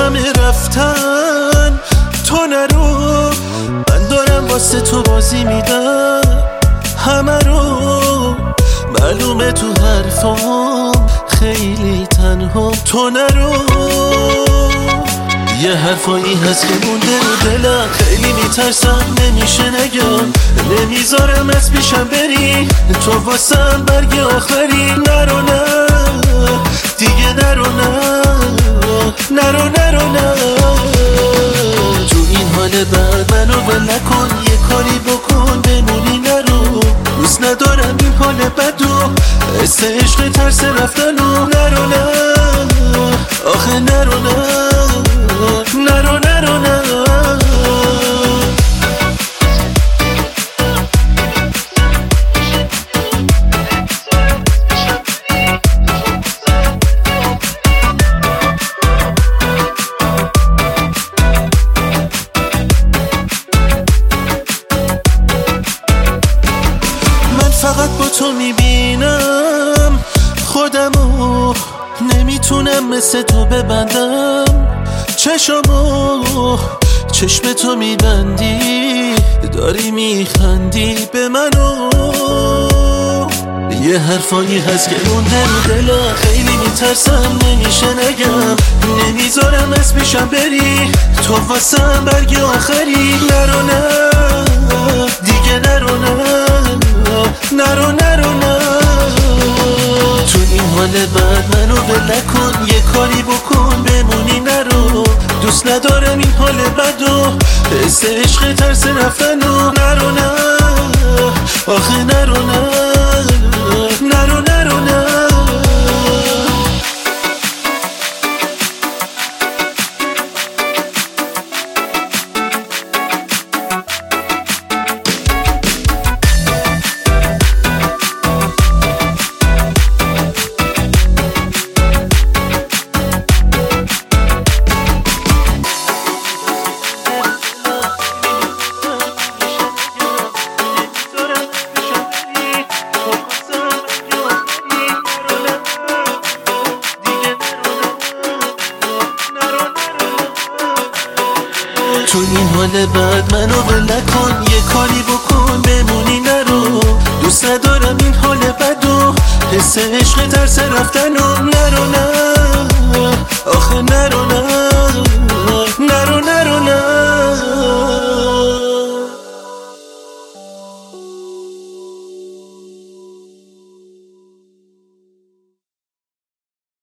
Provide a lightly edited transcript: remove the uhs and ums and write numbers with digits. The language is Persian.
همه رفتن تو نرو، من دارم واسه تو بازی میدم همه رو. معلومه تو حرفام خیلی تنها تو نرو. یه حرفایی هست که مونده رو دلم، خیلی میترسم نمیشه نگم، نمیذارم از پیشم بری تو واسم برگ آخری. نرو نه دیگه، نرو نه، نرو نرو نه. تو این حال بعد منو ول نکن، یه کاری بکن بمونی. نرو دوست ندارم این حال بدو، حس عشق ترس رفتنو. نرو نه آخه، نرو نه، نرو نرو نه. من فقط با تو میبینم خودمو، نمیتونم مثل تو ببندم چشمو. چشم تو میبندی داری میخندی به منو. یه حرفایی هست که مونده رو دلم، خیلی میترسم نمیشه نگم، نمیذارم از پیشم بری تو واسم برگ آخری. نرو نه دیگه، نرو نه، نرو نرو نه. تو این حال بعد منو ول نکن، یه کاری بکن بمونی. نرو دوست ندارم این حال بدو، حس عشق ترس رفتنو. نرو نه آخه، نرو نه، نرو نرو نه. تو این حال بعد منو ول نکن، یه کاری بکن بمونی. نرو دوست ندارم این حال بدو، حس عشق ترس رفتنو. نرو نه آخه، نرو نه، نرو نرو نه.